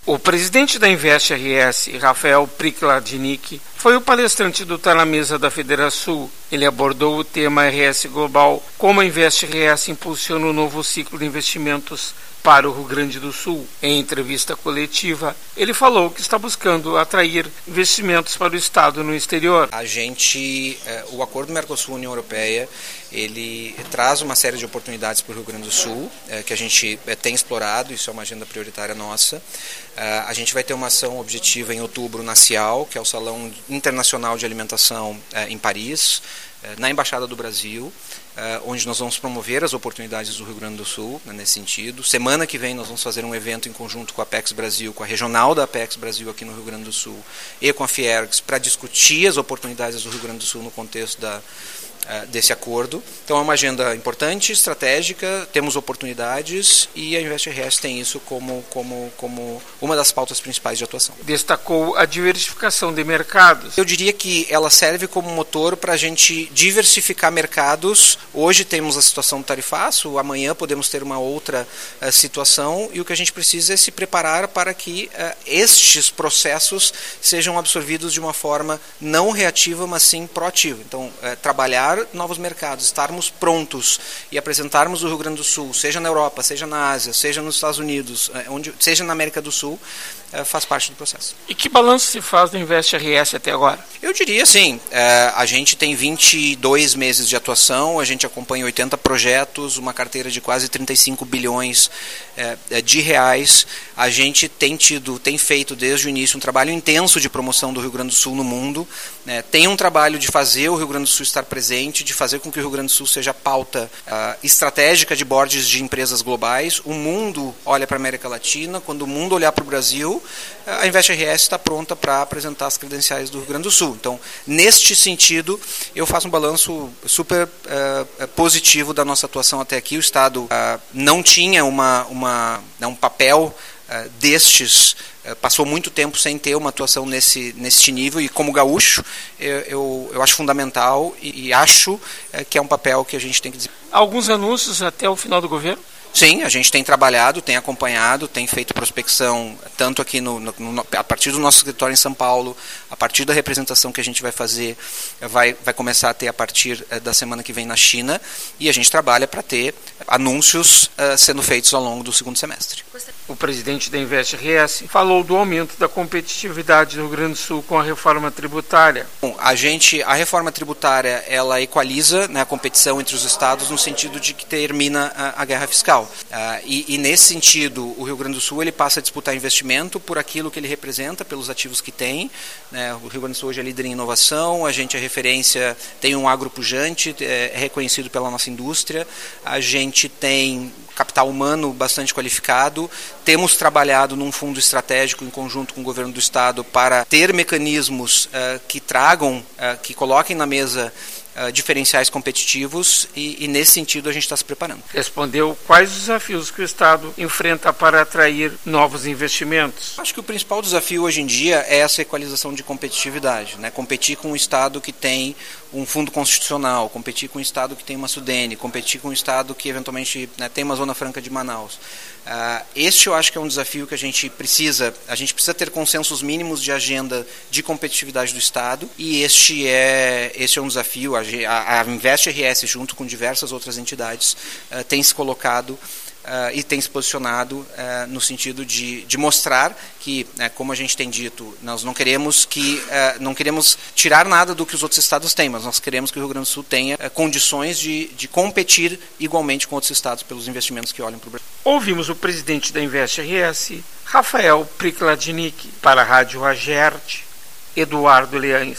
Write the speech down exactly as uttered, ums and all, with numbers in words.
O presidente da Invest R S, Rafael Prikladnik, foi o palestrante do Tá na Mesa da Federação. Ele abordou o tema R S Global, como a Invest R S impulsiona o novo ciclo de investimentos para o Rio Grande do Sul. Em entrevista coletiva, ele falou que está buscando atrair investimentos para o Estado no exterior. A gente, o acordo Mercosul-União Europeia, ele traz uma série de oportunidades para o Rio Grande do Sul, que a gente tem explorado, isso é uma agenda prioritária nossa. A gente vai ter uma ação objetiva em outubro na CIAL, que é o Salão Internacional de Alimentação em Paris, na Embaixada do Brasil, onde nós vamos promover as oportunidades do Rio Grande do Sul, nesse sentido. Semana que vem nós vamos fazer um evento em conjunto com a Apex Brasil, com a regional da Apex Brasil aqui no Rio Grande do Sul, e com a Fiergs, para discutir as oportunidades do Rio Grande do Sul no contexto da desse acordo. Então é uma agenda importante, estratégica, temos oportunidades e a Invest R S tem isso como, como, como uma das pautas principais de atuação. Destacou a diversificação de mercados. Eu diria que ela serve como motor para a gente diversificar mercados. Hoje temos a situação do tarifaço, amanhã podemos ter uma outra uh, situação e o que a gente precisa é se preparar para que uh, estes processos sejam absorvidos de uma forma não reativa, mas sim proativa. Então, uh, trabalhar novos mercados, estarmos prontos e apresentarmos o Rio Grande do Sul, seja na Europa, seja na Ásia, seja nos Estados Unidos, onde, seja na América do Sul, faz parte do processo. E que balanço se faz do Invest R S até agora? Eu diria sim, a gente tem vinte e dois meses de atuação, a gente acompanha oitenta projetos, uma carteira de quase trinta e cinco bilhões de reais, a gente tem tido, tem feito desde o início um trabalho intenso de promoção do Rio Grande do Sul no mundo, tem um trabalho de fazer o Rio Grande do Sul estar presente, de fazer com que o Rio Grande do Sul seja pauta uh, estratégica de boards de empresas globais. O mundo olha para a América Latina, quando o mundo olhar para o Brasil, a Invest R S está pronta para apresentar as credenciais do Rio Grande do Sul. Então, neste sentido, eu faço um balanço super uh, positivo da nossa atuação até aqui. O Estado uh, não tinha uma, uma, um papel Uh, destes, uh, passou muito tempo sem ter uma atuação nesse, nesse nível e como gaúcho eu, eu, eu acho fundamental e, e acho uh, que é um papel que a gente tem que dizer. Alguns anúncios até o final do governo? Sim, a gente tem trabalhado, tem acompanhado, tem feito prospecção, tanto aqui no, no, no, a partir do nosso escritório em São Paulo, a partir da representação que a gente vai fazer, vai, vai começar a ter a partir uh, da semana que vem na China, e a gente trabalha para ter anúncios uh, sendo feitos ao longo do segundo semestre. O presidente da Invest R S falou do aumento da competitividade do Rio Grande do Sul com a reforma tributária. Bom, a gente, a reforma tributária, ela equaliza, né, a competição entre os estados no sentido de que termina a, a guerra fiscal. Uh, e, e nesse sentido, o Rio Grande do Sul ele passa a disputar investimento por aquilo que ele representa, pelos ativos que tem. Né? O Rio Grande do Sul hoje é líder em inovação, a gente é referência, tem um agro pujante, é, é reconhecido pela nossa indústria, a gente tem capital humano bastante qualificado, temos trabalhado num fundo estratégico em conjunto com o governo do estado para ter mecanismos uh, que tragam, uh, que coloquem na mesa Uh, diferenciais competitivos e, e nesse sentido a gente está se preparando. Respondeu quais os desafios que o Estado enfrenta para atrair novos investimentos? Acho que o principal desafio hoje em dia é essa equalização de competitividade, né? Competir com um Estado que tem um fundo constitucional, competir com um Estado que tem uma Sudene, competir com um Estado que eventualmente, né, tem uma Zona Franca de Manaus. Uh, este eu acho que é um desafio que a gente precisa, a gente precisa ter consensos mínimos de agenda de competitividade do Estado e este é, este é um desafio. A, a Invest R S, junto com diversas outras entidades, uh, tem se colocado Uh, e tem se posicionado uh, no sentido de, de mostrar que, uh, como a gente tem dito, nós não queremos que uh, não queremos tirar nada do que os outros estados têm, mas nós queremos que o Rio Grande do Sul tenha uh, condições de, de competir igualmente com outros estados pelos investimentos que olham para o Brasil. Ouvimos o presidente da Invest R S, Rafael Prikladnik, para a Rádio Agerte, Eduardo Leães.